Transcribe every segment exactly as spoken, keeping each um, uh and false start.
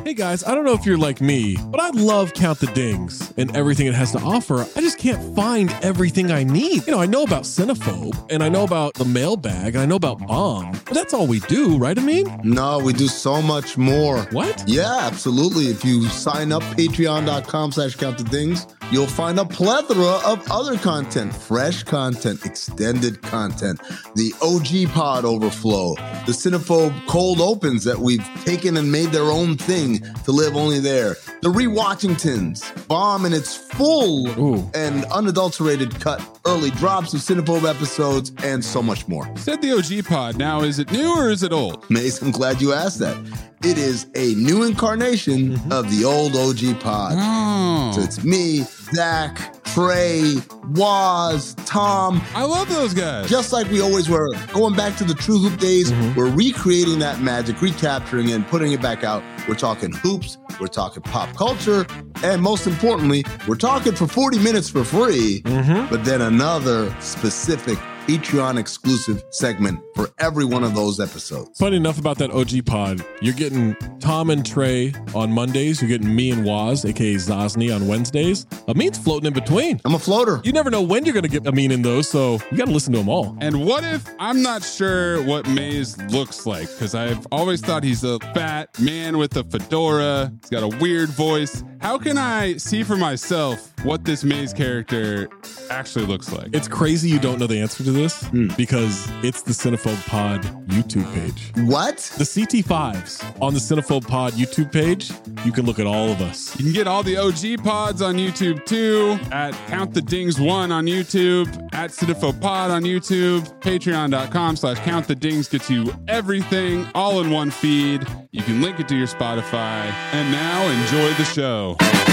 Hey guys, I don't know if you're like me, but I love Count the Dings and everything it has to offer. I just can't find everything I need. You know, I know about Cinephobe, and I know about the mailbag, and I know about Bomb, but that's all we do, right, Amin? No, we do so much more. What? Yeah, absolutely. If you sign up, patreon.com slash count the dings, you'll find a plethora of other content, fresh content, extended content, the O G Pod Overflow, the Cinephobe Cold Opens that we've taken and made their own thing to live only there, the Rewatchingtons, Bomb in its full Ooh. and unadulterated cut, early drops of Cinephobe episodes, and so much more. Said the O G Pod. Now, is it new or is it old? Mace, I'm glad you asked that. It is a new incarnation mm-hmm. of the old O G Pod. Oh. So it's me, Zach, Trey, Waz, Tom. I love those guys. Just like we always were. Going back to the True Hoop days, mm-hmm. we're recreating that magic, recapturing it, and putting it back out. We're talking hoops, we're talking pop culture, and most importantly, we're talking for forty minutes for free, mm-hmm. but then another specific Patreon exclusive segment for every one of those episodes. Funny enough about that O G Pod, you're getting Tom and Trey on Mondays. You're getting me and Waz, aka Zosny, on Wednesdays. Amin's floating in between. I'm a floater. You never know when you're going to get Amin in those, so you got to listen to them all. And what if I'm not sure what Maze looks like? Because I've always thought he's a fat man with a fedora. He's got a weird voice. How can I see for myself what this Maze character actually looks like? It's crazy you don't know the answer to this mm. because it's the Cinephobe Pod YouTube page. What? The C T fives on the Cinephobe Pod YouTube page. You can look at all of us. You can get all the O G Pods on YouTube too, at Count the Dings one on YouTube, at Cinephobe Pod on YouTube, patreon.com slash Count the Dings gets you everything all in one feed. You can link it to your Spotify. And now enjoy the show.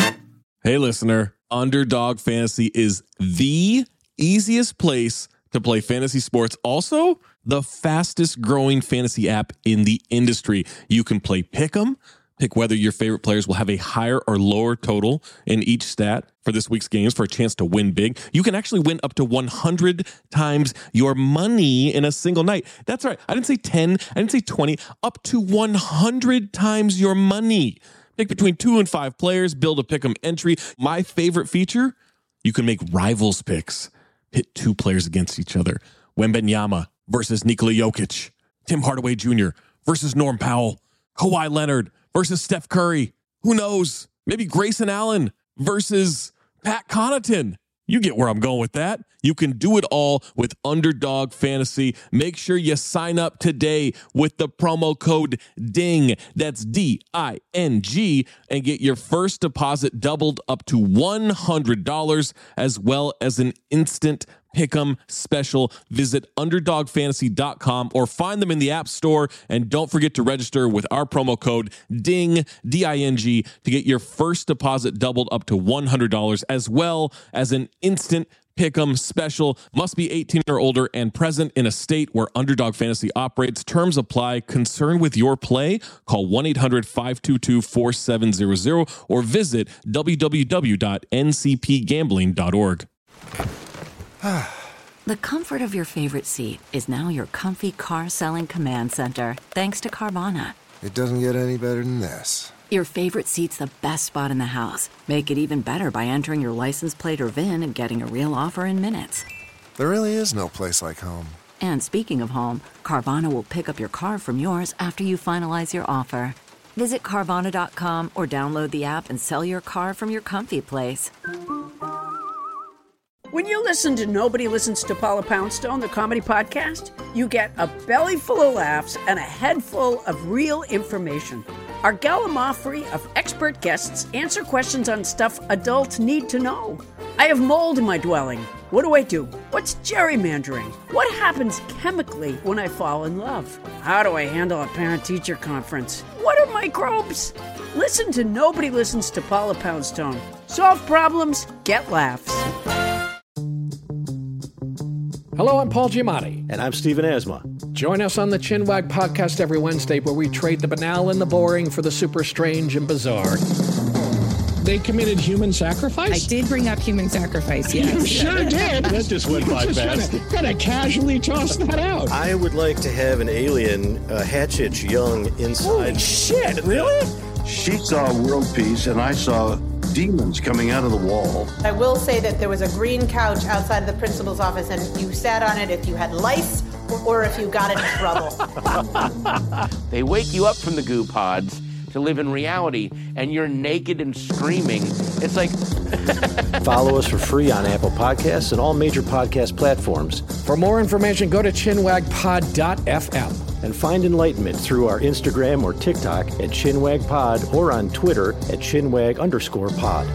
Hey listener, Underdog Fantasy is the easiest place to play fantasy sports. Also, the fastest growing fantasy app in the industry. You can play Pick'em, pick whether your favorite players will have a higher or lower total in each stat for this week's games for a chance to win big. You can actually win up to one hundred times your money in a single night. That's right. I didn't say ten. I didn't say twenty. Up to one hundred times your money. Pick between two and five players. Build a Pick'em entry. My favorite feature, you can make rivals picks. Pit two players against each other. Wembanyama versus Nikola Jokic. Tim Hardaway Junior versus Norm Powell. Kawhi Leonard versus Steph Curry. Who knows? Maybe Grayson Allen versus Pat Connaughton. You get where I'm going with that. You can do it all with Underdog Fantasy. Make sure you sign up today with the promo code DING. That's D I N G, and get your first deposit doubled up to one hundred dollars, as well as an instant Pick'em special. Visit underdog fantasy dot com or find them in the App Store. And don't forget to register with our promo code DING, D I N G, to get your first deposit doubled up to one hundred dollars, as well as an instant Pick'em special. Must be eighteen or older and present in a state where Underdog Fantasy operates. Terms apply. Concerned with your play? Call one eight hundred five two two four seven zero zero or visit w w w dot n c p gambling dot org. The comfort of your favorite seat is now your comfy car selling command center, thanks to Carvana. It doesn't get any better than this. Your favorite seat's the best spot in the house. Make it even better by entering your license plate or V I N and getting a real offer in minutes. There really is no place like home. And speaking of home, Carvana will pick up your car from yours after you finalize your offer. Visit Carvana dot com or download the app and sell your car from your comfy place. When you listen to Nobody Listens to Paula Poundstone, the comedy podcast, you get a belly full of laughs and a head full of real information. Our gallimaufry of expert guests answer questions on stuff adults need to know. I have mold in my dwelling. What do I do? What's gerrymandering? What happens chemically when I fall in love? How do I handle a parent-teacher conference? What are microbes? Listen to Nobody Listens to Paula Poundstone. Solve problems, get laughs. Hello, I'm Paul Giamatti. And I'm Stephen Asma. Join us on the Chinwag podcast every Wednesday, where we trade the banal and the boring for the super strange and bizarre. They committed human sacrifice? I did bring up human sacrifice, yes. You sure did. That just went by fast. Kind of casually tossed that out. I would like to have an alien uh, Hatchich Young inside. Holy shit, really? She saw world peace, and I saw demons coming out of the wall. I will say that there was a green couch outside of the principal's office, and you sat on it if you had lice or if you got into trouble. They wake you up from the goo pods to live in reality, and you're naked and screaming. It's like... Follow us for free on Apple Podcasts and all major podcast platforms. For more information, go to chinwag pod dot f m. And find enlightenment through our Instagram or TikTok at chinwagpod or on Twitter at chinwag underscore pod.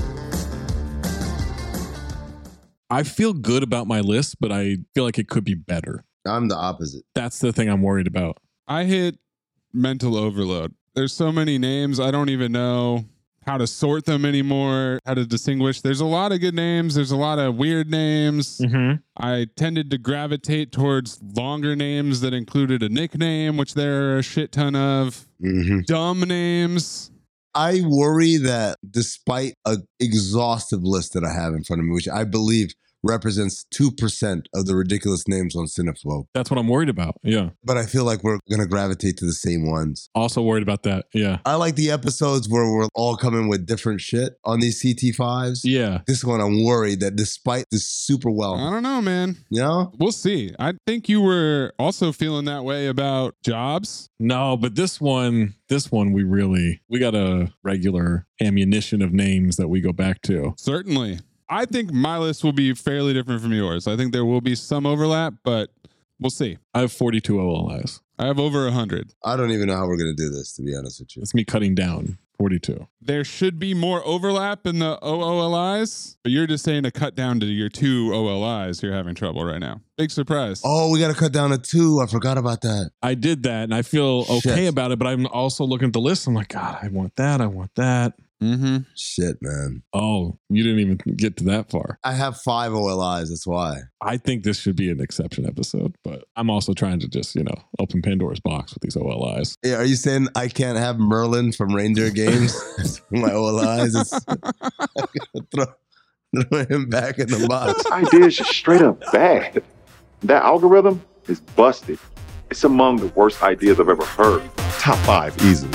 I feel good about my list, but I feel like it could be better. I'm the opposite. That's the thing I'm worried about. I hit mental overload. There's so many names, I don't even know how to sort them anymore, how to distinguish. There's a lot of good names. There's a lot of weird names. Mm-hmm. I tended to gravitate towards longer names that included a nickname, which there are a shit ton of. Mm-hmm. Dumb names. I worry that despite an exhaustive list that I have in front of me, which I believe represents two percent of the ridiculous names on Cinephobe. That's what I'm worried about. Yeah. But I feel like we're going to gravitate to the same ones. Also worried about that. Yeah. I like the episodes where we're all coming with different shit on these C T fives. Yeah. This one, I'm worried that despite this super well. I don't know, man. You know? We'll see. I think you were also feeling that way about jobs. No, but this one, this one, we really, we got a regular ammunition of names that we go back to. Certainly. I think my list will be fairly different from yours. I think there will be some overlap, but we'll see. I have forty-two O L Is. I have over one hundred. I don't even know how we're going to do this, to be honest with you. It's me cutting down forty-two. There should be more overlap in the O O L Is, but you're just saying to cut down to your two O L Is, you're having trouble right now. Big surprise. Oh, we got to cut down to two. I forgot about that. I did that, and I feel okay Shit. about it, but I'm also looking at the list. I'm like, God, I want that. I want that. Mm-hmm. Shit, man. Oh, you didn't even get to that far. I have five O L Is. That's why. I think this should be an exception episode, but I'm also trying to just, you know, open Pandora's box with these O L Is. Yeah, are you saying I can't have Merlin from Reindeer Games? My O L Is. It's, throw, throw him back in the box. This idea is just straight up bad. That algorithm is busted. It's among the worst ideas I've ever heard. Top five, easily.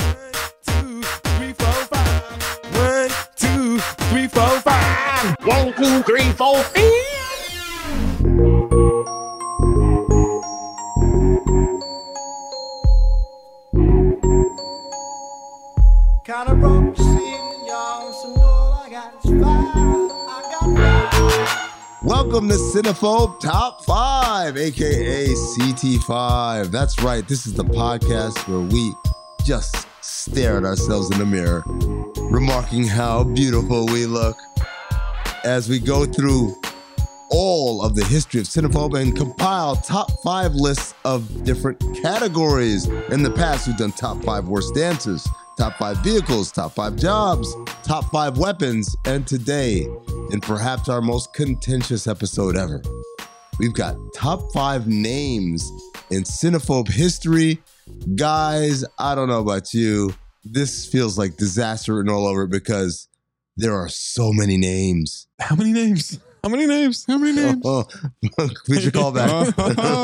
Three, four, five. One, two, three, four, five. Kind of broke seeing y'all, so all I got is five. I got Welcome to Cinephobe Top five, aka C T five. That's right, this is the podcast where we just stare at ourselves in the mirror, remarking how beautiful we look as we go through all of the history of Cinephobe and compile top five lists of different categories. In the past, we've done top five worst dancers, top five vehicles, top five jobs, top five weapons, and today, in perhaps our most contentious episode ever, we've got top five names in Cinephobe history. Guys, I don't know about you. This feels like disaster written all over it because there are so many names. How many names? How many names? How many names? Oh, we should call back.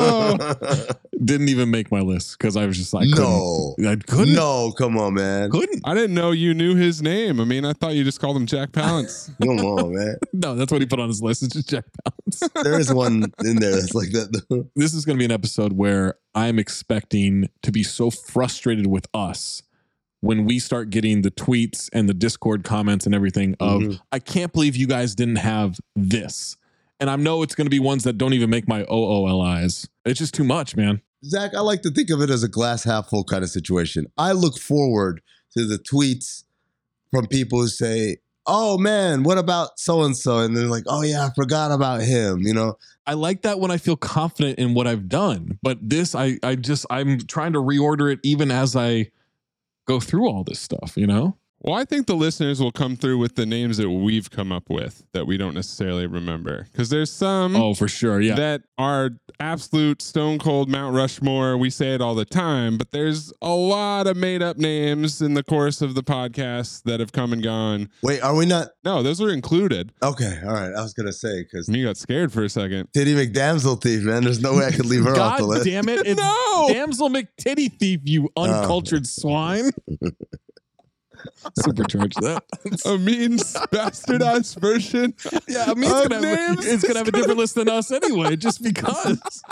Oh. Didn't even make my list because I was just like, no. Couldn't. I couldn't. No, come on, man. Couldn't. I didn't know you knew his name. I mean, I thought you just called him Jack Palance. Come on, man. No, that's what he put on his list. It's just Jack Palance. There is one in there that's like that. This is going to be an episode where I'm expecting to be so frustrated with us when we start getting the tweets and the Discord comments and everything of, mm-hmm. I can't believe you guys didn't have this. And I know it's going to be ones that don't even make my O O L Is. It's just too much, man. Zach, I like to think of it as a glass half full kind of situation. I look forward to the tweets from people who say, oh man, what about so-and-so? And they're like, oh yeah, I forgot about him, you know? I like that when I feel confident in what I've done. But this, I, I just, I'm trying to reorder it even as I go through all this stuff, you know? Well, I think the listeners will come through with the names that we've come up with that we don't necessarily remember. Because there's some oh, for sure, yeah, that are absolute stone cold Mount Rushmore. We say it all the time, but there's a lot of made up names in the course of the podcast that have come and gone. Wait, are we not? No, those were included. Okay, all right. I was going to say, because you got scared for a second. Titty McDamsel Thief, man. There's no way I could leave her God off the list. damn it. It's no! Damsel McTitty Thief, you uncultured oh. swine. Supercharge that. A mean bastardized version. Yeah, I mean, it's gonna, have, names. it's gonna have a different list than us anyway, just because.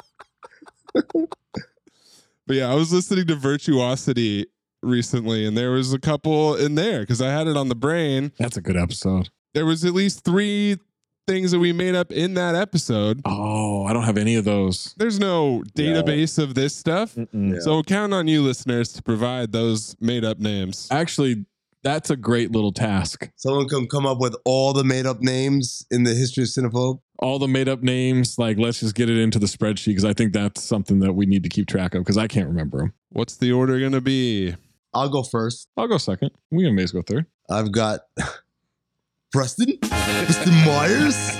But yeah, I was listening to Virtuosity recently, and there was a couple in there because I had it on the brain. That's a good episode. There was at least three things that we made up in that episode. Oh, I don't have any of those. There's no database of this stuff. Yeah. So count on you listeners to provide those made up names. Actually, that's a great little task. Someone can come up with all the made up names in the history of Cinephobe. All the made up names, like let's just get it into the spreadsheet because I think that's something that we need to keep track of because I can't remember them. What's the order going to be? I'll go first. I'll go second. We can Maze go third. I've got Preston, Preston Myers.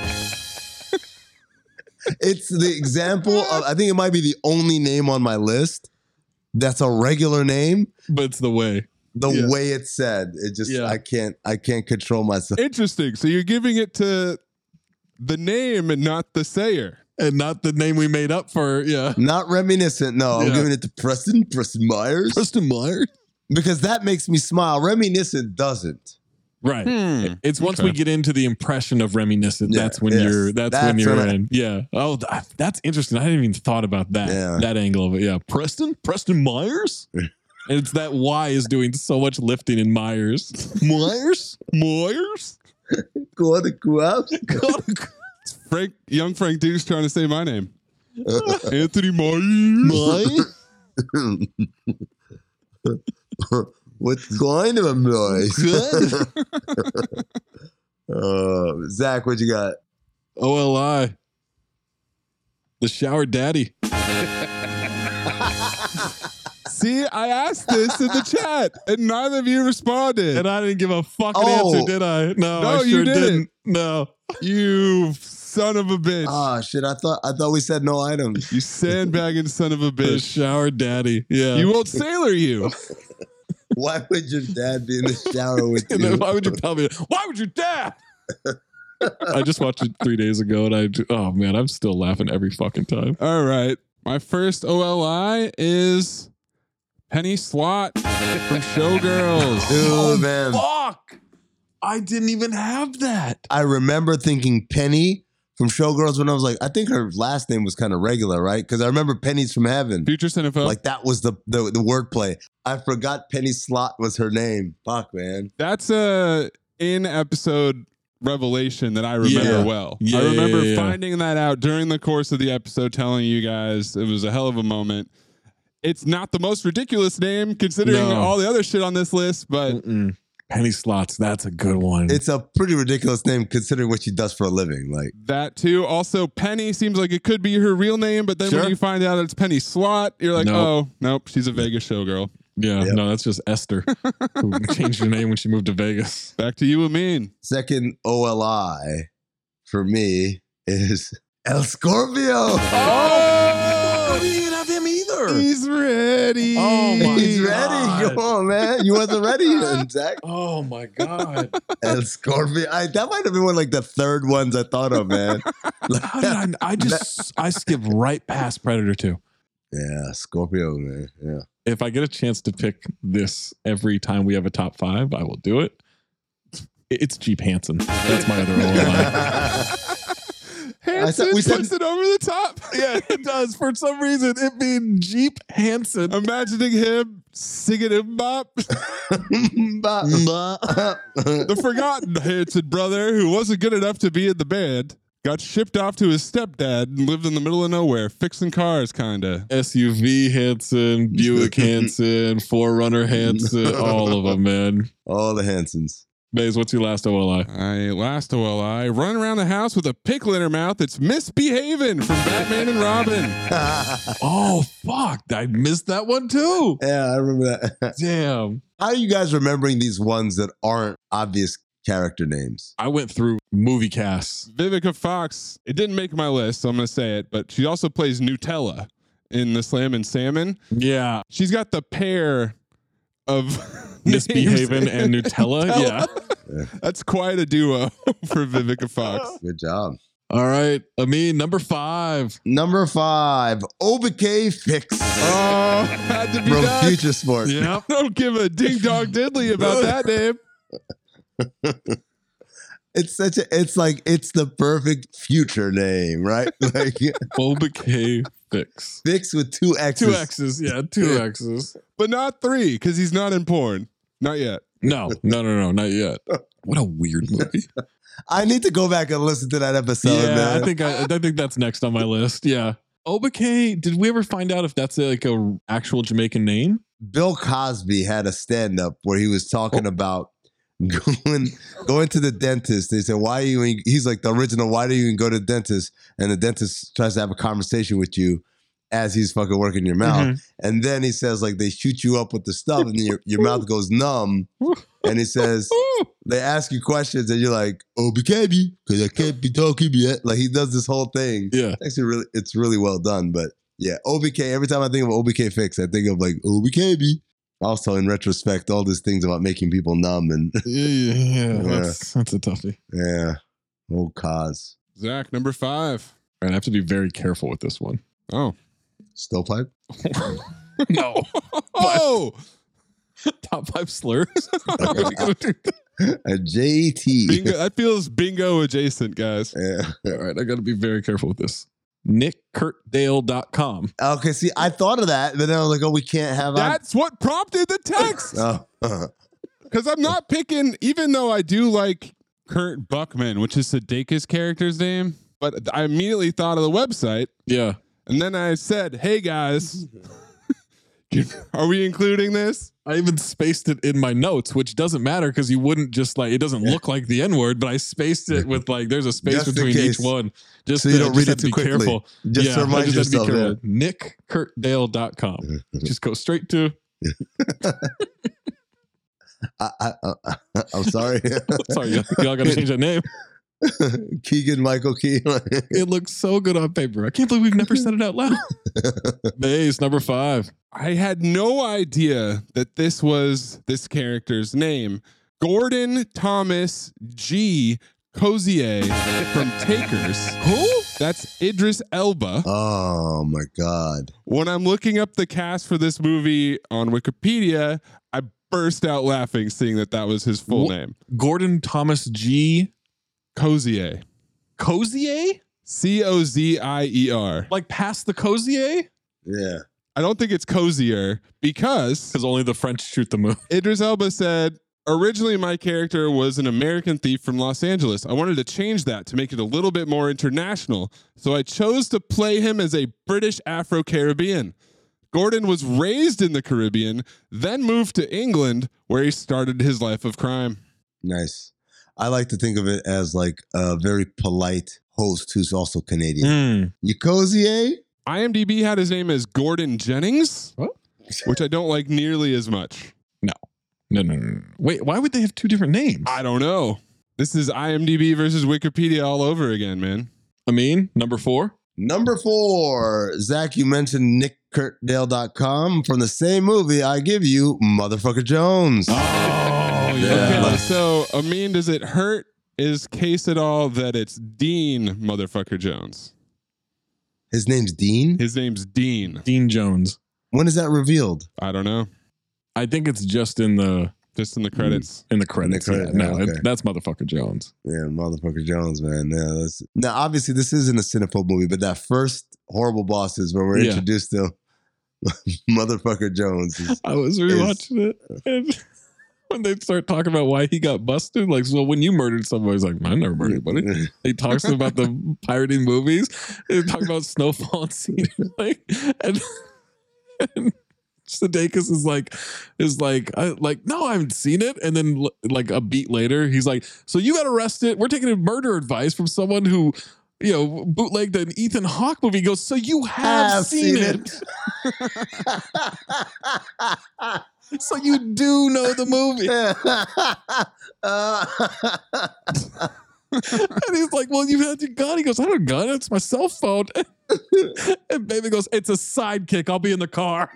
It's the example of, I think it might be the only name on my list that's a regular name, but it's the way. The Yeah. way it's said, it just Yeah. I can't I can't control myself. Interesting. So you're giving it to the name and not the sayer. And not the name we made up for, yeah. Not reminiscent. No, I'm Yeah. giving it to Preston, Preston Myers. Preston Myers. Because that makes me smile. Reminiscent doesn't. Right. Hmm. It's once Okay. we get into the impression of reminiscent, Yeah, that's when yes. you're that's, That's when you're when I- in. Yeah. Oh, th- that's interesting. I hadn't even thought about that. Yeah. That angle of it. Yeah. Preston? Preston Myers? And it's that Y is doing so much lifting in Myers. Myers? Myers? Go to Kuabs. It's Frank, young Frank Dukes trying to say my name. Anthony Myers. What's going on, boys? Good. uh, Zach, what you got? O L I. The shower daddy. See, I asked this in the chat, and neither of you responded. And I didn't give a fucking Oh. answer, did I? No, No, I you sure didn't. didn't. No. You son of a bitch. Oh shit! I thought I thought we said no items. You sandbagging son of a The bitch. shower daddy. Yeah. You old sailor, you. Why would your dad be in the shower with And you? then why would you tell me? Why would your dad? I just watched it three days ago, and I oh man, I'm still laughing every fucking time. All right. My first O L I is Penny Slot from Showgirls. Oh man, Fuck! I didn't even have that. I remember thinking Penny from Showgirls when I was like, I think her last name was kind of regular, right? Because I remember Penny's from Heaven. Future Cinephobe. Like that was the, the the wordplay. I forgot Penny Slot was her name. Fuck, man. That's a in episode revelation that I remember Yeah. well. Yeah, I remember yeah, yeah, yeah. finding that out during the course of the episode, telling you guys it was a hell of a moment. It's not the most ridiculous name considering No. all the other shit on this list, but Mm-mm. Penny Slots, that's a good one. It's a pretty ridiculous name considering what she does for a living. Like, that too. Also, Penny seems like it could be her real name, but then Sure. when you find out it's Penny Slot, you're like, Nope. oh, nope, she's a Vegas showgirl. yeah, Yep. no, that's just Esther who changed her name when she moved to Vegas. Back to you, Amin. second O L I for me is El Scorpio. Oh, you didn't have him either. He's ready. Oh my He's ready. God. Come on, man. You wasn't ready, then, Zach. Oh my god! El Scorpio. I, that might have been one of like the third ones I thought of, man. How did I, I just I skipped right past Predator two. Yeah, Scorpio, man. Yeah. If I get a chance to pick this every time we have a top five, I will do it. It's Jeep Hansen. That's my other O L I. Hanson I said- we said- puts it over the top. Yeah, it does. For some reason, it being Jeep Hansen. Imagining him singing him bop. The forgotten Hanson brother who wasn't good enough to be in the band got shipped off to his stepdad and lived in the middle of nowhere, fixing cars, kinda. S U V Hansen, Buick Hansen, four runner Hansen, all of them, man. All the Hansons. Maze, what's your last O L I? I last O L I run around the house with a pickle in her mouth. It's Misbehaving from Batman and Robin. Oh, fuck. I missed that one too. Yeah, I remember that. Damn. How are you guys remembering these ones that aren't obvious character names? I went through movie casts. Vivica Fox, it didn't make my list, so I'm going to say it, but she also plays Nutella in the Slam and Salmon. Yeah. She's got the pair of Misbehaving names and Nutella. Yeah. That's quite a duo for Vivica Fox. Good job. All right. I mean, number five. Number five, O B K Fix. Oh, had to be From done. Future Sport. Yeah. Don't give a ding dong diddly about that name. It's such a, it's like, it's the perfect future name, right? Like O B K Fix. Fix with two X's. Two X's. Yeah, two X's. But not three, because he's not in porn. Not yet. No, no, no, no, not yet. What a weird movie. I need to go back and listen to that episode, yeah, man. I think I, I think that's next on my list. Yeah. O B K, did we ever find out if that's a, like a actual Jamaican name? Bill Cosby had a stand-up where he was talking oh. about going going to the dentist. They said, why are you in, he's like the original, why do you even go to the dentist? And the dentist tries to have a conversation with you as he's fucking working your mouth. Mm-hmm. And then he says, like, they shoot you up with the stuff and your, your mouth goes numb. And he says, they ask you questions and you're like, O B K B, because I can't be talking yet. Like, he does this whole thing. Yeah. Actually, really, it's really well done. But yeah, O B K, every time I think of O B K Fix, I think of like O B K B. Also, in retrospect, all these things about making people numb and yeah, yeah, yeah. yeah. That's, that's a toughie. Yeah. Old cause. Zach, number five. All right, I have to be very careful with this one. Oh. Stovepipe? No. Oh! Top five slurs? A J T. Bingo. That feels bingo adjacent, guys. Yeah. All right, I got to be very careful with this. Nick Kurt Dale dot com. Okay, see, I thought of that, but then I was like, oh, we can't have... That's on- what prompted the text. Oh. Because I'm not picking, even though I do like Kurt Buckman, which is Sudeikis' character's name, but I immediately thought of the website. Yeah. And then I said, hey, guys, are we including this? I even spaced it in my notes, which doesn't matter because you wouldn't just like, it doesn't look like the N-word, but I spaced it with like, there's a space just between each one. Just so you to, don't just read it too quickly. Careful. Just yeah, to remind I just yourself. Have to be Yeah. Nick Kurt Dale dot com. Just go straight to... I, I, I, I'm sorry. sorry, y'all, y'all got to change that name. Keegan Michael Key. It looks so good on paper. I can't believe we've never said it out loud. Base number five. I had no idea that this was this character's name. Gordon Thomas G. Cozier from Takers. Who? That's Idris Elba. Oh my God. When I'm looking up the cast for this movie on Wikipedia, I burst out laughing seeing that that was his full Wh- name. Gordon Thomas G. Cozier. Cozier? C O Z I E R. Like past the Cozier? Yeah. I don't think it's cozier because... Because only the French shoot the movie. Idris Elba said, originally my character was an American thief from Los Angeles. I wanted to change that to make it a little bit more international. So I chose to play him as a British Afro-Caribbean. Gordon was raised in the Caribbean, then moved to England where he started his life of crime. Nice. I like to think of it as like a very polite host who's also Canadian. Mm. You Cozier? IMDb had his name as Gordon Jennings, what? Which I don't like nearly as much. No. No, no, no, no. Wait, why would they have two different names? I don't know. This is IMDb versus Wikipedia all over again, man. I mean, number four. Number four. Zach, you mentioned Nick Kurt Dale dot com. From the same movie, I give you Motherfucker Jones. Oh, yeah. Okay, so, Amin, does it hurt his case at all that it's Dean Motherfucker Jones? His name's Dean? His name's Dean. Dean Jones. When is that revealed? I don't know. I think it's just in the... Just in the credits. In the credits, In the credit, yeah. yeah, No, okay. it, that's Motherfucker Jones. Yeah, Motherfucker Jones, man. Yeah, that's, now, obviously, this isn't a Cinephobe movie, but that first Horrible Bosses where we're Yeah. introduced to Motherfucker Jones. Is, I was rewatching it. And when they start talking about why he got busted, like, so when you murdered somebody, he's like, I never murdered anybody. He talks about the pirating movies. They talk about Snowfall and Cedar Lake. And, and Sudeikis is like, is like, I, like, no, I haven't seen it. And then like a beat later, he's like, so you got arrested. We're taking a murder advice from someone who, you know, bootlegged an Ethan Hawke movie. He goes, so you have, Have seen, seen it. So you do know the movie. And he's like, well, you had your gun. He goes, I don't have a gun. It's my cell phone. And Baby goes, it's a sidekick. I'll be in the car.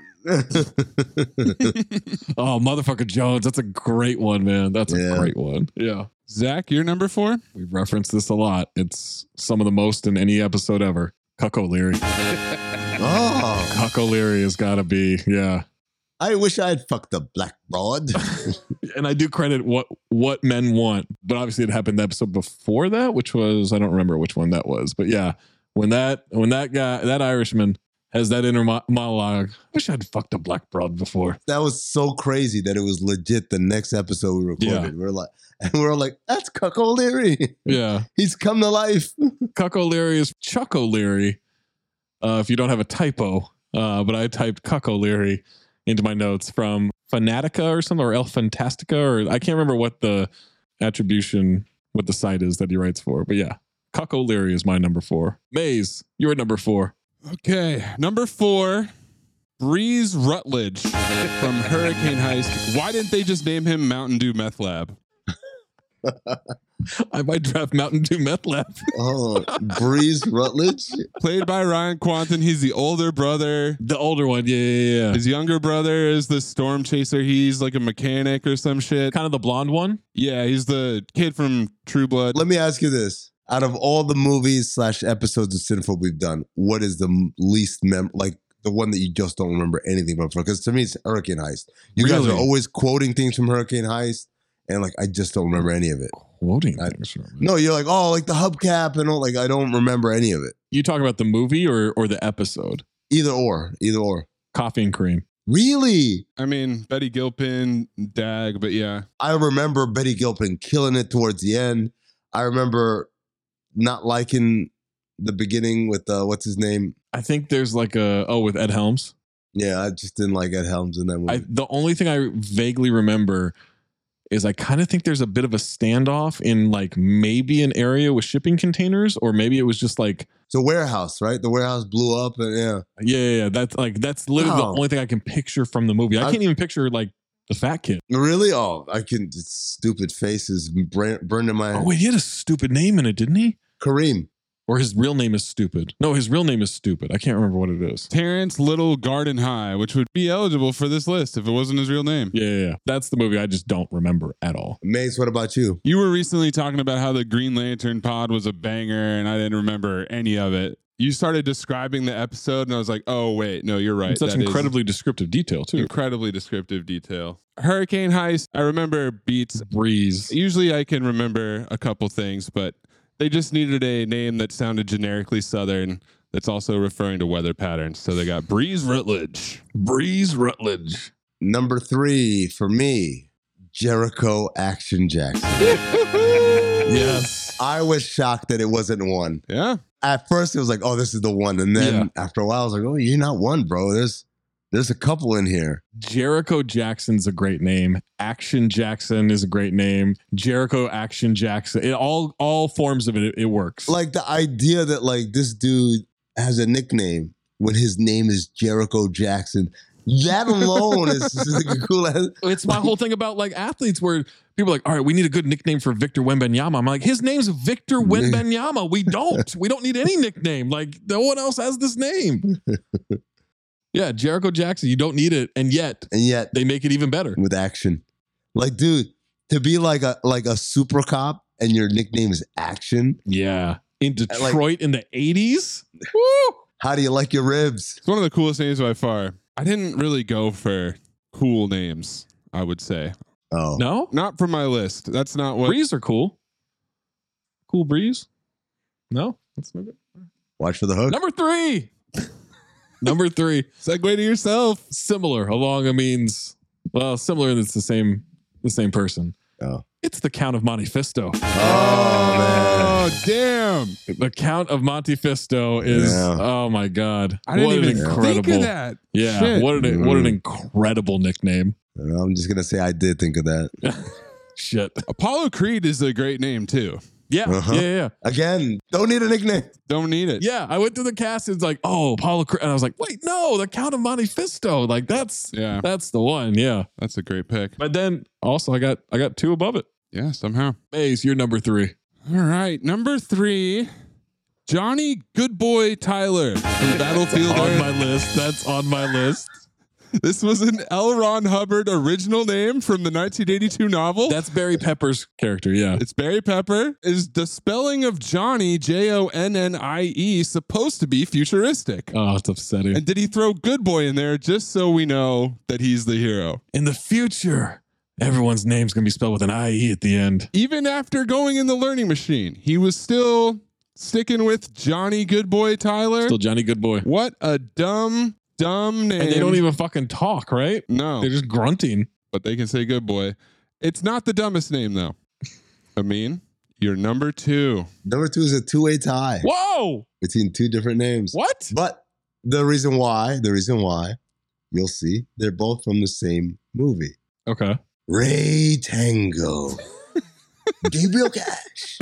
Oh, Motherfucker Jones. That's a great one, man. That's a Yeah. great one. Yeah. Zach, you're number four? We've referenced this a lot. It's some of the most in any episode ever. Cuck O'Leary. Oh. Cuck O'Leary has got to be, yeah. I wish I had fucked a black broad. And I do credit what what men want, but obviously it happened the episode before that, which was, I don't remember which one that was, but yeah, when that when that guy, that Irishman has that inner mo- monologue, I wish I'd fucked a black broad before. That was so crazy that it was legit the next episode we recorded. Yeah. We're like, and we're like, that's Cuck O'Leary. Yeah. He's come to life. Cuck O'Leary is Chuck O'Leary, uh, if you don't have a typo, uh, but I typed Cuck O'Leary into my notes from Fanatica or something, or El Fantastica, or I can't remember what the attribution, what the site is that he writes for. But yeah, Cuck O'Leary is my number four. Maze, you're at number four. Okay, number four, Breeze Rutledge from Hurricane Heist. Why didn't they just name him Mountain Dew Meth Lab? I might draft Mountain Dew Meth Lab. Oh, Breeze Rutledge? Played by Ryan Quanten. He's the older brother. The older one, yeah, yeah, yeah. His younger brother is the storm chaser. He's like a mechanic or some shit. Kind of the blonde one? Yeah, he's the kid from True Blood. Let me ask you this. Out of all the movies slash episodes of Cinephobe we've done, what is the m- least mem like the one that you just don't remember anything from? Because to me, it's Hurricane Heist. You guys Really? are always quoting things from Hurricane Heist, and like I just don't remember any of it. Quoting I, things from it. No, you're like, oh, like the hubcap and all. Like I don't remember any of it. You talking about the movie or or the episode? Either or, either or. Coffee and Cream. Really? I mean, Betty Gilpin, Dag, but yeah. I remember Betty Gilpin killing it towards the end. I remember not liking the beginning with uh, what's his name? I think there's like a oh with Ed Helms. Yeah, I just didn't like Ed Helms in that movie. I, the only thing I vaguely remember is I kind of think there's a bit of a standoff in like maybe an area with shipping containers, or maybe it was just like it's a warehouse, right? The warehouse blew up, and yeah, yeah, yeah. yeah. That's like that's literally Oh. the only thing I can picture from the movie. I, I- can't even picture like the fat kid. really. Oh, I can. It's stupid faces bra- burned in my Oh wait, he had a stupid name in it, didn't he? Kareem. Or his real name is stupid. No, his real name is stupid. I can't remember what it is. Terrence Little Garden High, which would be eligible for this list if it wasn't his real name. Yeah, yeah, yeah. That's the movie I just don't remember at all. Mace, what about you? You were recently talking about how the Green Lantern pod was a banger, and I didn't remember any of it. You started describing the episode, and I was like, oh, wait, no, you're right. It's such That is incredibly descriptive detail, too. incredibly descriptive detail. Hurricane Heist, I remember beats. Breeze. Usually I can remember a couple things, but they just needed a name that sounded generically Southern that's also referring to weather patterns. So they got Breeze Rutledge. Breeze Rutledge. Number three for me, Jericho Action Jackson. Yes. I was shocked that it wasn't one. Yeah. At first, it was like, oh, this is the one. And then after a while, I was like, oh, you're not one, bro. There's there's a couple in here. Jericho Jackson's a great name. Action Jackson is a great name. Jericho Action Jackson. It all all forms of it, it, it works. Like the idea that like this dude has a nickname when his name is Jericho Jackson. That alone is just like a cool. It's my whole thing about like athletes where people are like, all right, we need a good nickname for Victor Wembanyama. I'm like, his name's Victor Wembanyama. We don't. We don't need any nickname. Like no one else has this name. Yeah, Jericho Jackson. You don't need it, and yet, and yet they make it even better with action. Like, dude, to be like a like a super cop and your nickname is Action. Yeah, in Detroit Like- in the eighties. Woo! How do you like your ribs? It's one of the coolest names by far. I didn't really go for cool names, I would say. Oh. No? Not for my list. That's not what. Breeze are cool. Cool Breeze? No? That's not good. Watch for the hook. Number three. Number three. Segue to yourself. Similar along it means, well, similar and it's the same the same person. Oh. It's the Count of Monte Fisto. Oh, man. Oh, damn. The Count of Monte Fisto is, Yeah. oh my God. I didn't what even an incredible, think of that. Yeah. Shit. What an what an incredible nickname. I'm just gonna say I did think of that. Shit. Apollo Creed is a great name, too. Yeah. Uh-huh. Yeah. Yeah. Again, don't need a nickname. Don't need it. Yeah, I went to the cast. It's like, oh, Paulo, Cre-, and I was like, wait, no, the Count of Monte Fisto. Like that's, Yeah. that's the one. Yeah, That's a great pick. but then also I got, I got two above it. Yeah, somehow. Maze, you're number three. All right. Number three, Johnny Good Boy Tyler from Battlefield On Earth. my list. That's on my list. This was an L. Ron Hubbard original name from the nineteen eighty-two novel. That's Barry Pepper's character, yeah. It's Barry Pepper. Is the spelling of Johnny, J O N N I E, supposed to be futuristic? Oh, it's upsetting. And did he throw Good Boy in there just so we know that he's the hero? In the future, everyone's name's going to be spelled with an I E at the end. Even after going in the learning machine, he was still sticking with Johnny Good Boy Tyler. Still Johnny Good Boy. What a dumb, dumb name. And they don't even fucking talk, right? No. They're just grunting. But they can say Good Boy. It's not the dumbest name, though. Amin, you're number two. Number two is a two-way tie. Whoa! Between two different names. What? But the reason why, the reason why, you'll see, they're both from the same movie. Okay. Ray Tango. Gabriel Cash.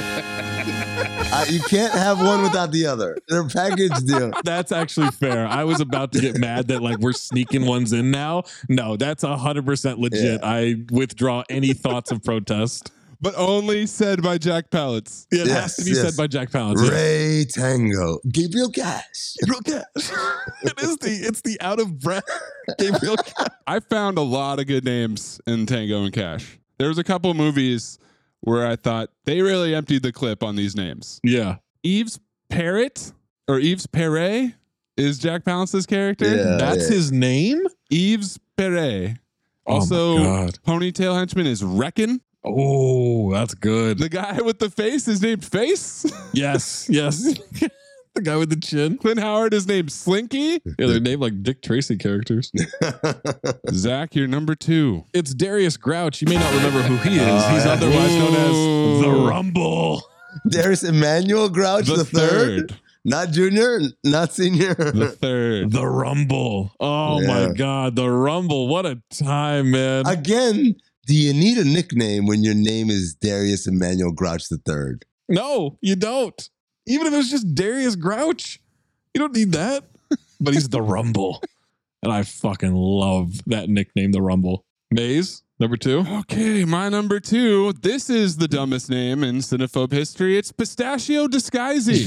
uh, you can't have one without the other. They're a package deal. That's actually fair. I was about to get mad that like we're sneaking ones in now. No, that's one hundred percent legit. Yeah. I withdraw any thoughts of protest. But only said by Jack Palance. Yeah, it Yes, has to be yes. said by Jack Palance. Yeah. Ray Tango. Gabriel Cash. Gabriel Cash. It is the it's the out of breath Gabriel Cash. I found a lot of good names in Tango and Cash. There was a couple movies where I thought they really emptied the clip on these names. Yeah. Yves Perret or Yves Perret is Jack Palance's character. Yeah, That's yeah. his name? Yves Perret. Oh Also, my God. Ponytail Henchman is Reckon. Oh, that's good. The guy with the face is named Face. Yes, yes. The guy with the chin. Clint Howard is named Slinky. Yeah, they're named like Dick Tracy characters. Zach, you're number two. It's Darius Grouch. You may not remember who he is. Oh, He's yeah. otherwise known as Ooh. the Rumble. There's Emmanuel Grouch The the, third. third. Not junior, not senior. The third. The Rumble. Oh Yeah. my God, the Rumble. What a time, man. Again, do you need a nickname when your name is Darius Emmanuel Grouch the third? No, you don't. Even if it was just Darius Grouch, you don't need that. But he's the Rumble. And I fucking love that nickname, the Rumble. Maze, number two. Okay, my number two. This is the dumbest name in Cinephobe history. It's Pistachio Disguisey.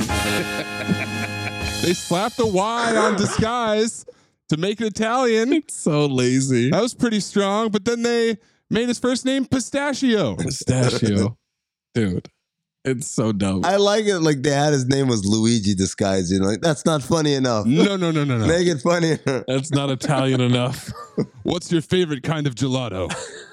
They slapped the Y on disguise to make it Italian. It's so lazy. That was pretty strong, but then they made his first name Pistachio. Pistachio. Dude, it's so dumb. I like it like they had his name was Luigi disguised. You know, like that's not funny enough. No, no, no, no, no. Make it funny. That's not Italian enough. What's your favorite kind of gelato?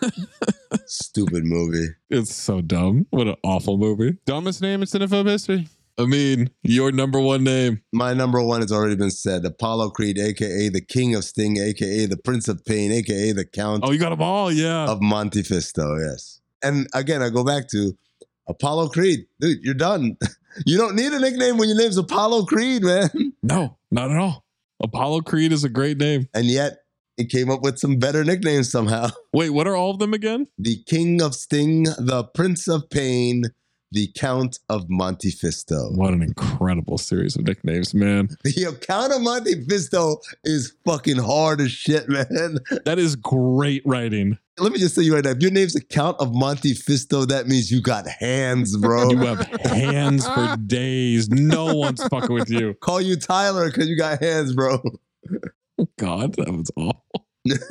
Stupid movie. It's so dumb. What an awful movie. Dumbest name in Cinephobe history? I mean, your number one name. My number one has already been said. Apollo Creed, aka the King of Sting, aka the Prince of Pain, aka the Count Oh, you got them all, yeah. of Monte Fisto. Yes. And again, I go back to Apollo Creed. Dude, you're done. You don't need a nickname when your name's Apollo Creed, man. No, not at all. Apollo Creed is a great name. And yet, it came up with some better nicknames somehow. Wait, what are all of them again? The King of Sting, the Prince of Pain, the Count of Monte Fisto. What an incredible series of nicknames, man. The Count of Monte Fisto is fucking hard as shit, man. That is great writing. Let me just tell you right now, if your name's the Count of Monte Fisto, that means you got hands, bro. You have hands for days. No one's fucking with you. Call you Tyler because you got hands, bro. God, that was awful.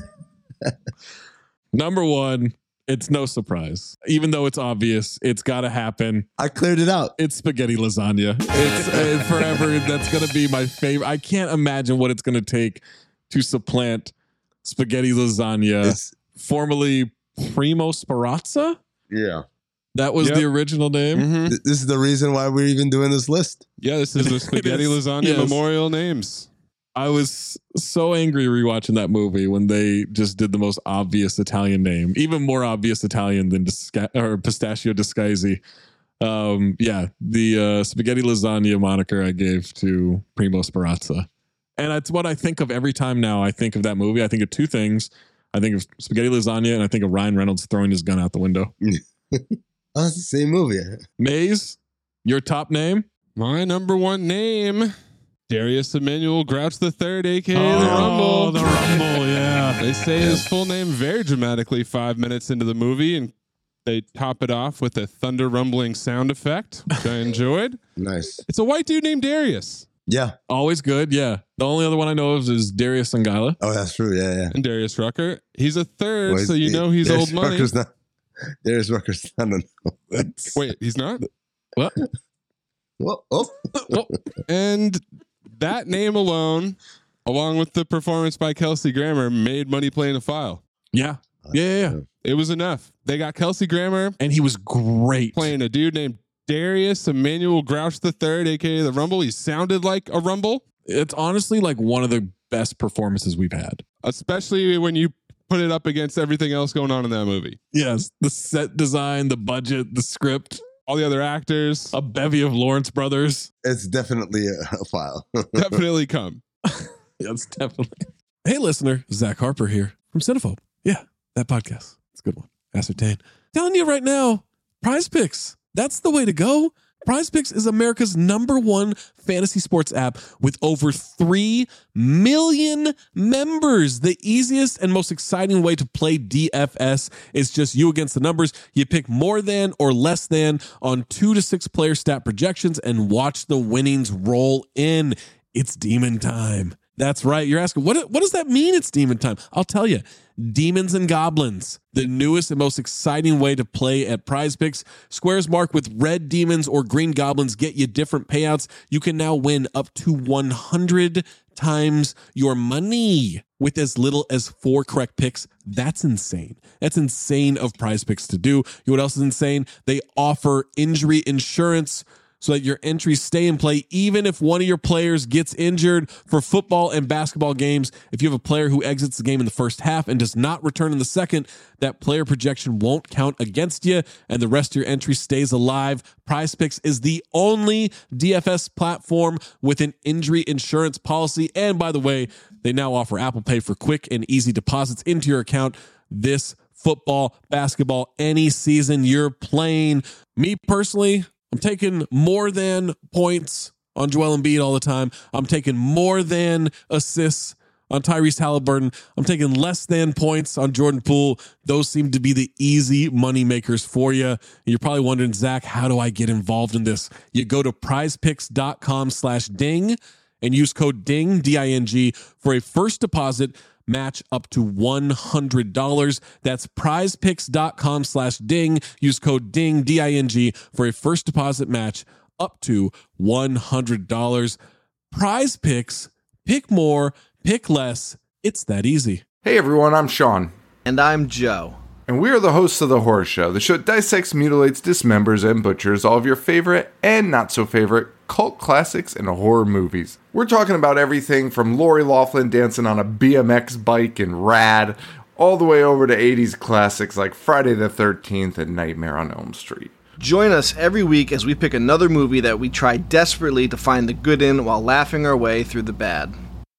Number one, it's no surprise. Even though it's obvious, it's got to happen. I cleared it out. It's spaghetti lasagna. It's uh, forever. That's going to be my favorite. I can't imagine what it's going to take to supplant spaghetti lasagna, It's, formerly Primo Speranza. yeah. That was Yep. the original name. Mm-hmm. Th- This is the reason why we're even doing this list. Yeah, this is the Spaghetti is, Lasagna yes. Memorial Names. I was so angry rewatching that movie when they just did the most obvious Italian name, even more obvious Italian than Disca- or Pistachio Disguisey. Um, yeah, the uh, spaghetti lasagna moniker I gave to Primo Speranza. And that's what I think of every time now I think of that movie. I think of two things. I think of spaghetti lasagna and I think of Ryan Reynolds throwing his gun out the window. Oh, it's the same movie. Maze, your top name? My number one name, Darius Emmanuel Grouch the Third, aka the Oh, Rumble. the Rumble, yeah. They say his full name very dramatically five minutes into the movie, and they top it off with a thunder rumbling sound effect, which I enjoyed. Nice. It's a white dude named Darius. Yeah. Always good. Yeah. The only other one I know of is Darius Songaila. Oh, that's true. Yeah, yeah. And Darius Rucker. He's a third, Well, so you he- know he's Darius old money. Rucker's not, Darius Rucker's not. No, no. Wait, he's not? What? Well, oh. And that name alone, along with the performance by Kelsey Grammer, made money playing a file. Yeah. Yeah, yeah, yeah. It was enough. They got Kelsey Grammer. And he was great. Playing a dude named Darius Emmanuel Grouch the Third, a k a. The Rumble. He sounded like a Rumble. It's honestly like one of the best performances we've had. Especially when you put it up against everything else going on in that movie. Yes. The set design, the budget, the script, all the other actors, a bevy of Lawrence brothers. It's definitely a, a file. Definitely come. Yes, definitely. Hey, listener, Zach Harper here from Cinephobe. Yeah, that podcast. It's a good one. Ascertain. Telling you right now, Prize Picks. That's the way to go. Prize Picks is America's number one fantasy sports app with over three million members. The easiest and most exciting way to play D F S is just you against the numbers. You pick more than or less than on two to six player stat projections and watch the winnings roll in. It's demon time. That's right. You're asking, what, what does that mean it's demon time? I'll tell you. Demons and Goblins, the newest and most exciting way to play at Prize Picks. Squares marked with red demons or green goblins get you different payouts. You can now win up to one hundred times your money with as little as four correct picks. That's insane. That's insane of Prize Picks to do. You know what else is insane? They offer injury insurance so that your entries stay in play even if one of your players gets injured. For football and basketball games, if you have a player who exits the game in the first half and does not return in the second, that player projection won't count against you and the rest of your entry stays alive. Prize Picks is the only D F S platform with an injury insurance policy. And by the way, they now offer Apple Pay for quick and easy deposits into your account this football, basketball, any season you're playing. Me personally, I'm taking more than points on Joel Embiid all the time. I'm taking more than assists on Tyrese Halliburton. I'm taking less than points on Jordan Poole. Those seem to be the easy money makers for you. And you're probably wondering, Zach, how do I get involved in this? You go to prizepicks.com slash ding and use code DING, D I N G, for a first deposit match up to one hundred dollars. That's prizepicks.com slash ding. Use code DING, D I N G, for a first deposit match up to one hundred dollars. Prize Picks. Pick more, pick less. It's that easy. Hey everyone, I'm Sean. And I'm Joe. And we are the hosts of The Horror Show, the show that dissects, mutilates, dismembers, and butchers all of your favorite and not so favorite cult classics and horror movies. We're talking about everything from Lori Loughlin dancing on a B M X bike in Rad, all the way over to eighties classics like Friday the thirteenth and Nightmare on Elm Street. Join us every week as we pick another movie that we try desperately to find the good in while laughing our way through the bad.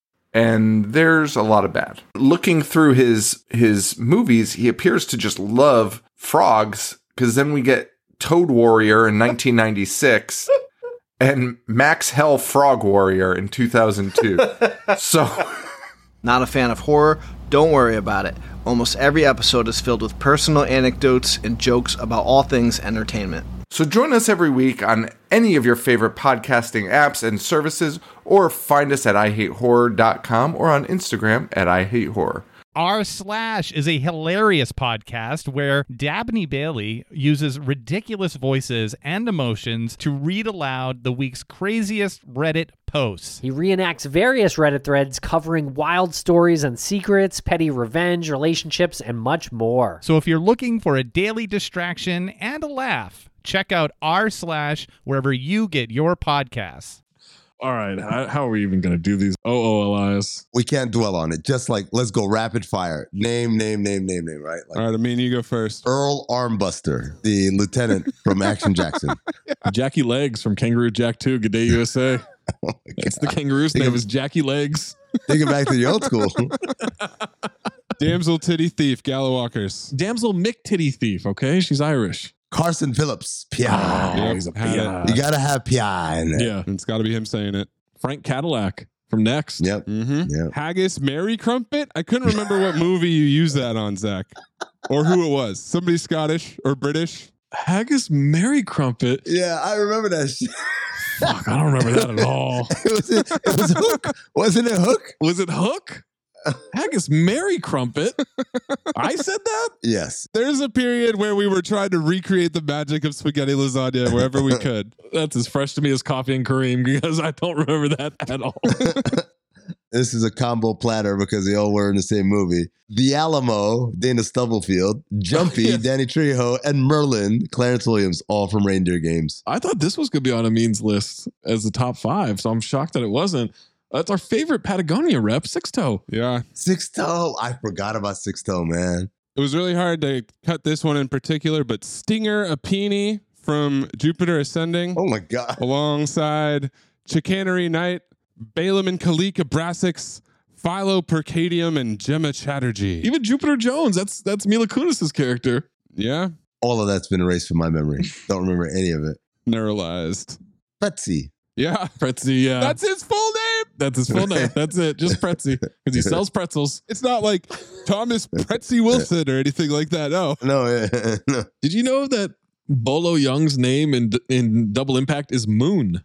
And there's a lot of bad. Looking through his his movies, he appears to just love frogs, because then we get Toad Warrior in nineteen ninety-six and Max Hell Frog Warrior in two thousand two. So, not a fan of horror? Don't worry about it. Almost every episode is filled with personal anecdotes and jokes about all things entertainment. So join us every week on any of your favorite podcasting apps and services, or find us at I hate horror dot com or on Instagram at I hate horror. R Slash is a hilarious podcast where Dabney Bailey uses ridiculous voices and emotions to read aloud the week's craziest Reddit posts. He reenacts various Reddit threads covering wild stories and secrets, petty revenge, relationships, and much more. So if you're looking for a daily distraction and a laugh, check out R Slash wherever you get your podcasts. All right. How, how are we even going to do these? Oh, oh, Elias. We can't dwell on it. Just like, let's go rapid fire. Name, name, name, name, name, right? Like, all right, I mean, you go first. Earl Armbuster, the lieutenant from Action Jackson. Jackie Legs from Kangaroo Jack two, Good Day U S A. Oh That's the kangaroo's name is Jackie Legs. Take it back to the old school. Damsel Titty Thief, Gallo Walkers. Damsel Mick Titty Thief, okay? She's Irish. Carson Phillips, P I. Oh, he's a P I. You gotta have P I in there. Yeah, it's got to be him saying it. Frank Cadillac from Next. Yep. Mm-hmm. Yep. Haggis Mary Crumpet. I couldn't remember what movie you used that on, Zach, or who it was. Somebody Scottish or British. Haggis Mary Crumpet. Yeah, I remember that shit. Fuck, I don't remember that at all. it, was, it was Hook. Wasn't it Hook? Was it Hook? Haggis Mary Crumpet. I said that? Yes. There's a period where we were trying to recreate the magic of spaghetti lasagna wherever we could. That's as fresh to me as coffee and Kareem because I don't remember that at all. This is a combo platter because they all were in the same movie. The Alamo, Dana Stubblefield, Jumpy, yes. Danny Trejo, and Merlin, Clarence Williams, all from Reindeer Games. I thought this was going to be on Amin's list as the top five, so I'm shocked that it wasn't. That's our favorite Patagonia rep, Six Toe. Yeah. Six Toe. I forgot about Six Toe, man. It was really hard to cut this one in particular, but Stinger Apini from Jupiter Ascending. Oh, my God. Alongside Chicanery Knight, Balaam and Kalika Brassix, Philo Percadium, and Gemma Chatterjee. Even Jupiter Jones. That's that's Mila Kunis's character. Yeah. All of that's been erased from my memory. Don't remember any of it. Neuralized. Pretzi. Yeah. Pretzi, yeah. That's his full name. That's his full name. That's it. Just Pretzi. Because he sells pretzels. It's not like Thomas Pretzi Wilson or anything like that. No. No, yeah, no. Did you know that Bolo Young's name in in Double Impact is Moon?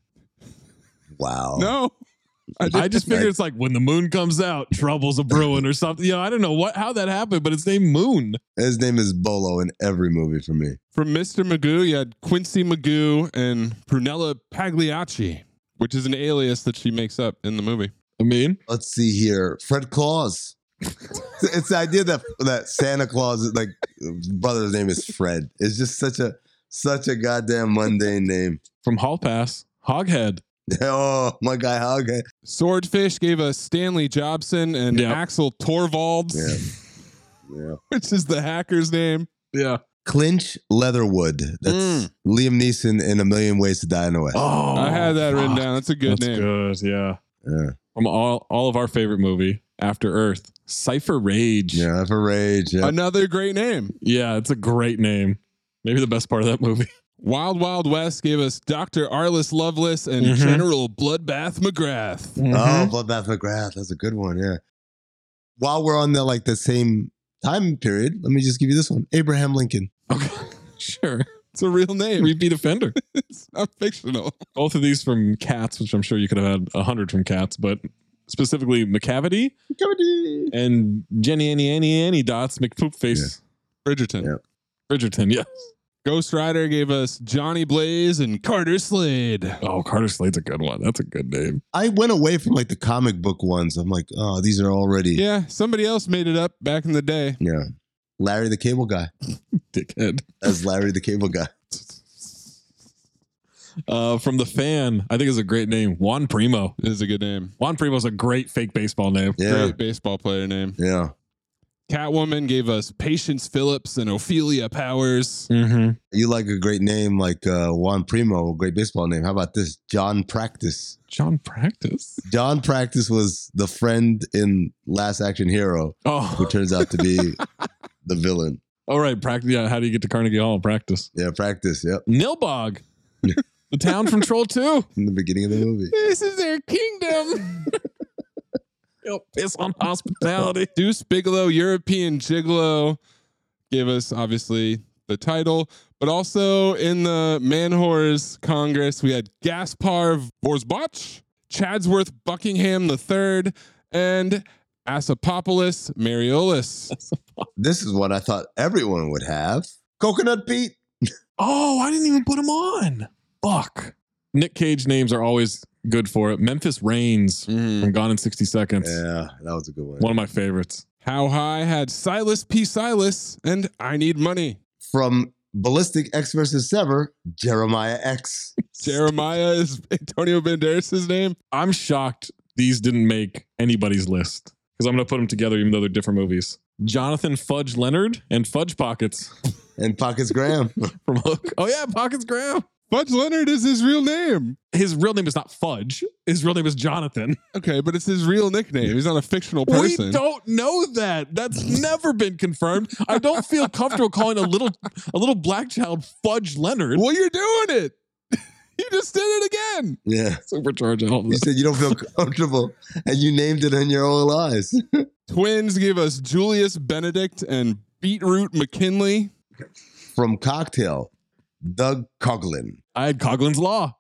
Wow. No. I, I just figured it's like when the moon comes out, trouble's a brewing or something. You know, I don't know what how that happened, but it's named Moon. His name is Bolo in every movie for me. From Mister Magoo, you had Quincy Magoo and Prunella Pagliacci, which is an alias that she makes up in the movie. I mean, let's see here. Fred Claus. It's the idea that that Santa Claus, like brother's name is Fred. It's just such a such a goddamn mundane name. From Hall Pass, Hoghead. Oh, my guy Hoghead. Swordfish gave us Stanley Jobson and yep. Axel Torvalds, yeah. Yeah. which is the hacker's name. Yeah. Clinch Leatherwood. That's mm. Liam Neeson in A Million Ways to Die in the West. Oh, I had that written down. That's a good That's name. Good, yeah. Yeah. From all all of our favorite movie, After Earth, Cypher Rage. Yeah, Cypher Rage. Yeah. Another great name. Yeah, it's a great name. Maybe the best part of that movie. Wild Wild West gave us Doctor Arliss Lovelace and Mhm. General Bloodbath McGrath. Mhm. Oh, Bloodbath McGrath. That's a good one. Yeah. While we're on the like the same time period, let me just give you this one: Abraham Lincoln. Okay, sure. It's a real name. Repeat offender. It's not fictional. Both of these from Cats, which I'm sure you could have had a hundred from Cats, but specifically McCavity, McCavity, and Jenny Annie Annie Annie Dots McPoopface. Yeah. Bridgerton. Yeah. Bridgerton, yes. Ghost Rider gave us Johnny Blaze and Carter Slade. Oh, Carter Slade's a good one. That's a good name. I went away from like the comic book ones. I'm like, oh, these are already. Yeah, somebody else made it up back in the day. Yeah. Larry the Cable Guy. Dickhead. As Larry the Cable Guy. Uh, from The Fan, I think is a great name. Juan Primo. It is a good name. Juan Primo's a great fake baseball name. Yeah. Great baseball player name. Yeah. Catwoman gave us Patience Phillips and Ophelia Powers. Mm-hmm. You like a great name like uh, Juan Primo, a great baseball name. How about this? John Practice. John Practice? John Practice was the friend in Last Action Hero, oh. who turns out to be the villain. All right, practice. Yeah, how do you get to Carnegie Hall? Practice. Yeah, Practice. Yep. Nilbog. The town from Troll two. In the beginning of the movie. This is their kingdom. You'll piss on hospitality. Deuce Bigelow, European Gigolo, gave us obviously the title, but also in the Man Whores Congress, we had Gaspar Vorsbach, Chadsworth Buckingham the Third, and Asapopolis Mariolis. This is what I thought everyone would have. Coconut Pete. Oh, I didn't even put him on. Fuck. Nick Cage names are always good for it. Memphis Reigns mm. from Gone in sixty seconds. Yeah, that was a good one. One of my favorites. How High had Silas P. Silas and I Need Money. From Ballistic X versus Sever, Jeremiah X. Jeremiah is Antonio Banderas' name. I'm shocked these didn't make anybody's list because I'm going to put them together even though they're different movies. Jonathan Fudge Leonard and Fudge Pockets. And Pockets Graham. From Hook. Oh, yeah, Pockets Graham. Fudge Leonard is his real name. His real name is not Fudge. His real name is Jonathan. Okay, but it's his real nickname. He's not a fictional person. We don't know that. That's never been confirmed. I don't feel comfortable calling a little a little black child Fudge Leonard. Well, you're doing it. You just did it again. Yeah. Supercharge all of You said you don't feel comfortable, and you named it in your own eyes. Twins gave us Julius Benedict and Beetroot McKinley. From Cocktail, Doug Coughlin. I had Coughlin's Law.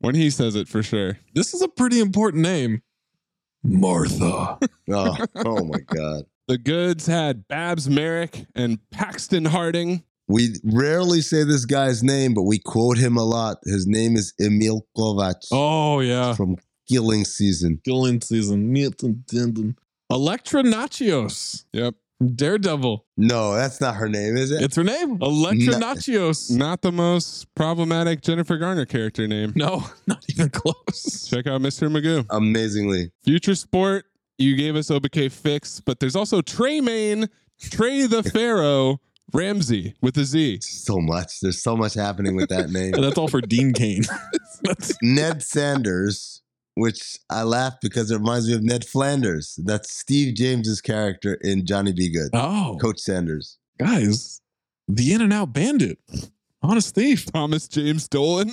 When he says it, for sure. This is a pretty important name. Martha. Oh, oh my God. The Goods had Babs Merrick and Paxton Harding. We rarely say this guy's name, but we quote him a lot. His name is Emil Kovac. Oh, yeah. From Killing Season. Killing Season. Electra Nachios. Yep. Daredevil. No, that's not her name, is it? It's her name. Electra No. Nachios. Not the most problematic Jennifer Garner character name. No, not even close. Check out Mister Magoo. Amazingly. Future Sport, you gave us O B K Fix, but there's also Trey Main, Trey the Pharaoh, Ramsey with a Z. So much. There's so much happening with that name. And that's all for Dean Cain. Ned Sanders, which I laugh because it reminds me of Ned Flanders. That's Steve James's character in Johnny Be Good. Oh. Coach Sanders. Guys, the In and Out Bandit. Honest Thief. Thomas James Dolan.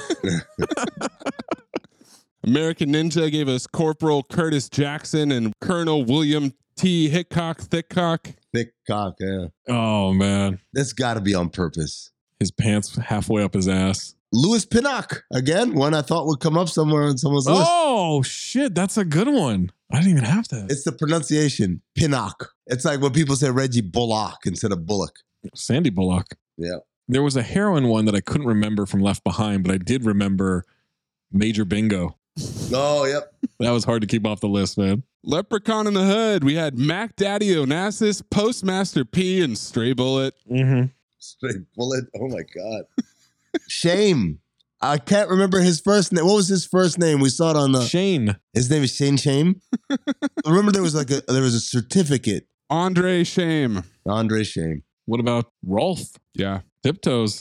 American Ninja gave us Corporal Curtis Jackson and Colonel William T. Hickok Thickcock. Thick cock, yeah. Oh, man. That's got to be on purpose. His pants halfway up his ass. Louis Pinnock, again, one I thought would come up somewhere on someone's list. Oh, shit. That's a good one. I didn't even have that. It's the pronunciation, Pinnock. It's like when people say Reggie Bullock instead of Bullock. Sandy Bullock. Yeah. There was a heroin one that I couldn't remember from Left Behind, but I did remember Major Bingo. Oh, yep. That was hard to keep off the list, man. Leprechaun in the Hood. We had Mac Daddy Onassis, Postmaster P, and Stray Bullet. Mm-hmm. Stray Bullet. Oh, my God. Shame. I can't remember his first name. What was his first name? We saw it on the Shane. His name is Shane Shame. Remember there was like a there was a certificate. Andre Shame. Andre Shame. What about Rolf? Yeah. Tiptoes.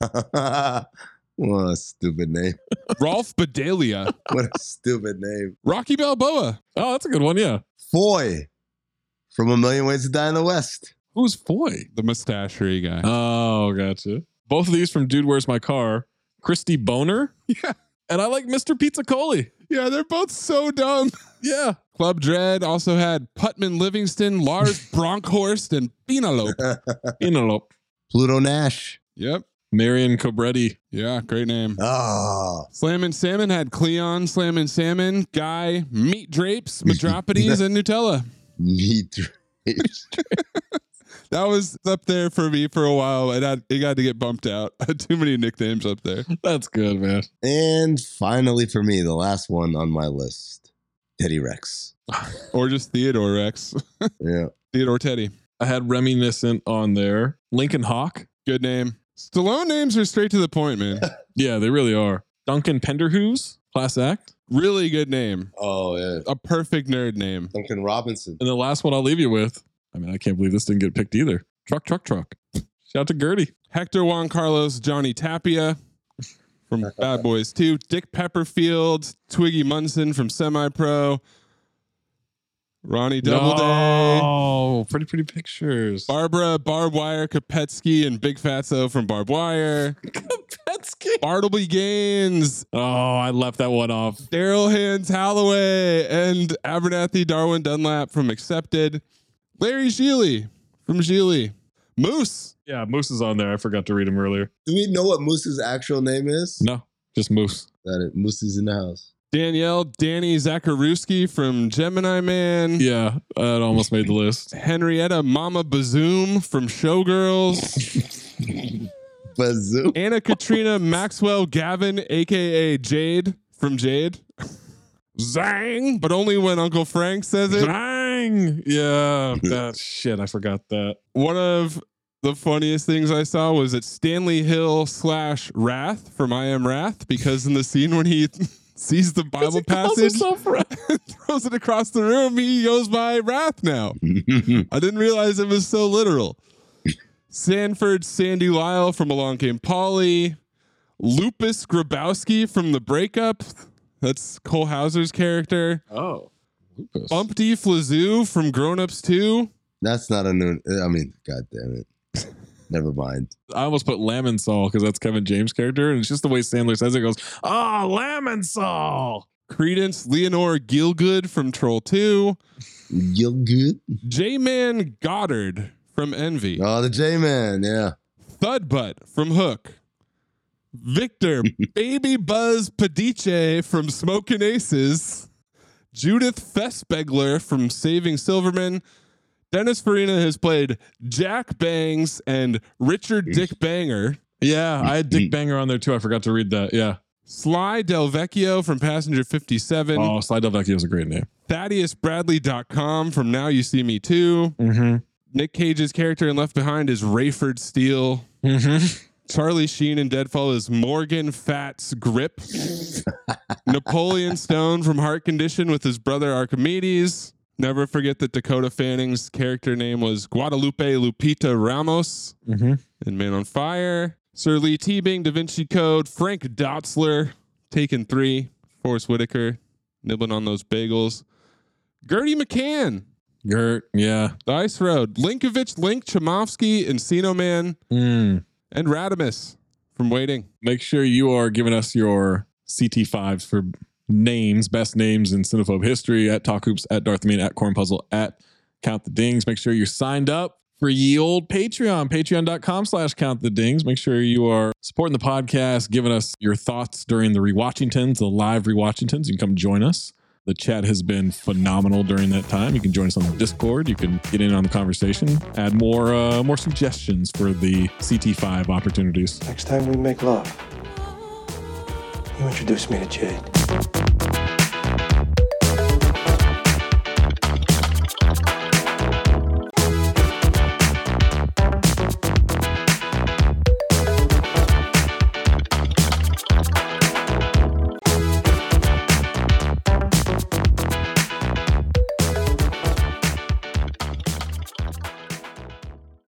What a stupid name. Rolf Bedelia. What a stupid name. Rocky Balboa. Oh, that's a good one, yeah. Foy from A Million Ways to Die in the West. Who's Foy? The mustachery guy. Oh, gotcha. Both of these from Dude, Where's My Car? Christy Boner. Yeah. And I like Mister Pizzacoli. Yeah, they're both so dumb. Yeah. Club Dread also had Putman Livingston, Lars Bronkhorst, and Penelope. Penelope. Pluto Nash. Yep. Marion Cobretti. Yeah, great name. Oh. Slammin' Salmon had Cleon, Slammin' Salmon, Guy, Meat Drapes, Metropodes, and Nutella. Meat Drapes. That was up there for me for a while, and I, it got to get bumped out. I had too many nicknames up there. That's good, man. And finally for me, the last one on my list, Teddy Rex. Or just Theodore Rex. Yeah. Theodore Teddy. I had Reminiscent on there. Lincoln Hawk. Good name. Stallone names are straight to the point, man. Yeah, they really are. Duncan Penderhughes, class act. Really good name. Oh, yeah. A perfect nerd name. Duncan Robinson. And the last one I'll leave you with. I mean, I can't believe this didn't get picked either. Truck, truck, truck. Shout out to Gertie. Hector Juan Carlos, Johnny Tapia from Bad Boys two. Dick Pepperfield, Twiggy Munson from Semi Pro. Ronnie Doubleday. Oh, pretty, pretty pictures. Barbara, Barb Wire, Kopetsky, and Big Fatso from Barb Wire. Kopetsky. Bartleby Gaines. Oh, I left that one off. Daryl Hands Holloway and Abernathy Darwin Dunlap from Accepted. Larry Sheely from Sheely. Moose. Yeah, Moose is on there. I forgot to read him earlier. Do we know what Moose's actual name is? No, just Moose. That it. Moose is in the house. Danielle Danny Zakharewski from Gemini Man. Yeah, that almost made the list. Henrietta Mama Bazoom from Showgirls. Bazoom. Anna Katrina Maxwell Gavin, a k a. Jade from Jade. Zang, but only when Uncle Frank says it. Zang. Yeah, that shit, I forgot that. One of the funniest things I saw was at Stanley Hill slash Wrath from I Am Wrath, because in the scene when he sees the Bible passage, throws it across the room, he goes by Wrath now. I didn't realize it was so literal. Sanford Sandy Lyle from Along Came Polly. Lupus Grabowski from The Breakup. That's Cole Hauser's character. Oh. Lupus. Bumpty Flazoo from Grown Ups two. That's not a new. I mean, god damn it. Never mind. I almost put Lamensal because that's Kevin James' character, and it's just the way Sandler says it. Goes, oh, Lamensal. Credence Leonore Gielgud from Troll two. Gielgud. J-Man Goddard from Envy. Oh, the J-Man, yeah. Thudbutt from Hook. Victor Baby Buzz Padiche from Smokin' Aces. Judith Fessbegler from Saving Silverman. Dennis Farina has played Jack Bangs and Richard Dick Banger. Yeah, I had Dick Banger on there too. I forgot to read that. Yeah. Sly Del Vecchio from Passenger fifty-seven. Oh, Sly Del Vecchio is a great name. Thaddeus Bradley dot com from Now You See Me Too. Mm-hmm. Nick Cage's character in Left Behind is Rayford Steele. Mm-hmm. Charlie Sheen in Deadfall is Morgan Fats Grip. Napoleon Stone from Heart Condition with his brother Archimedes. Never forget that Dakota Fanning's character name was Guadalupe Lupita Ramos mm-hmm. in Man on Fire. Sir Lee Teabing, Da Vinci Code, Frank Dotzler, Taken three, Forrest Whitaker, nibbling on those bagels. Gertie McCann. Gert, yeah. The Ice Road. Linkovich, Link, Chomovsky, Encino Man, mm. and Radimus from Waiting. Make sure you are giving us your C T fives for names, best names in Cinephobe history at Talk Hoops, at Darth Mean, at Corn Puzzle, at Count the Dings. Make sure you're signed up for ye old Patreon, patreon.com slash count the dings. Make sure you are supporting the podcast, giving us your thoughts during the rewatchingtons, the live rewatchingtons. You can come join us. The chat has been phenomenal during that time. You can join us on the Discord. You can get in on the conversation, add more uh, more suggestions for the C T five opportunities. Next time we make love, you introduce me to Jade.